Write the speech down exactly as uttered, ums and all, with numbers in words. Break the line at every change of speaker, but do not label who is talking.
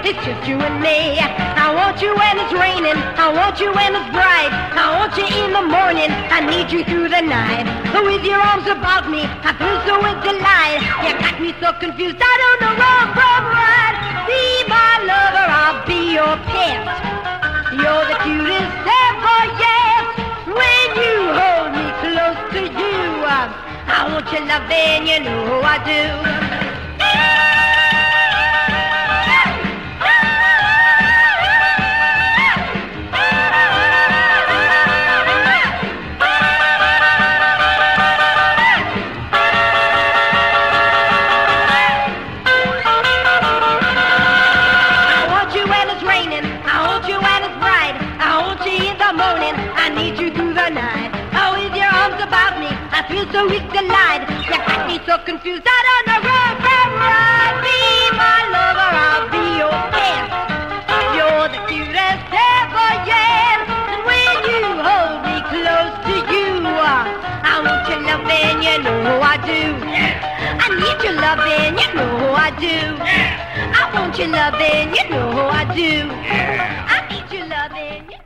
It's just you and me. I want you when it's raining. I want you when it's bright. I want you in the morning. I need you through the night. With your arms about me, I feel so with delight. You got me so confused. I don't know wrong from right. Be my lover, I'll be your pet. You're the cutest ever yet. When you hold me close to you, I want your loving, you know I do. I need you through the night. Oh, with your arms about me, I feel so with delight. You got me so confused, I don't know wrong from right. Be my lover, I'll be your pet. You're the cutest ever yet. And when you hold me close to you, I want your loving, you know I do. I need your loving, you know I do. I want your loving, you know I do. I need your loving.